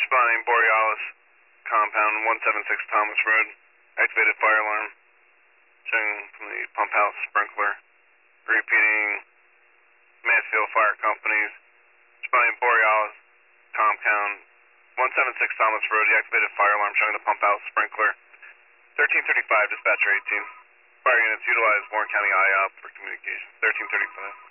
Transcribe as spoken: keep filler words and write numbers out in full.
Responding Borealis compound one seven six Thomas Road. Activated fire alarm. Showing from the pump house sprinkler. Repeating Mansfield Fire Companies. Responding Borealis compound one seven six Thomas Road. The activated fire alarm showing the pump house sprinkler. thirteen thirty-five dispatcher eighteen. Fire units utilize Warren County I O P for communication. thirteen thirty-five.